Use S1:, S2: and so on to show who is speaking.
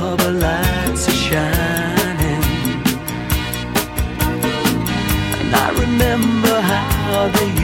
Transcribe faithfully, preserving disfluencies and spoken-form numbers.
S1: rubber lights are shining, and I remember how they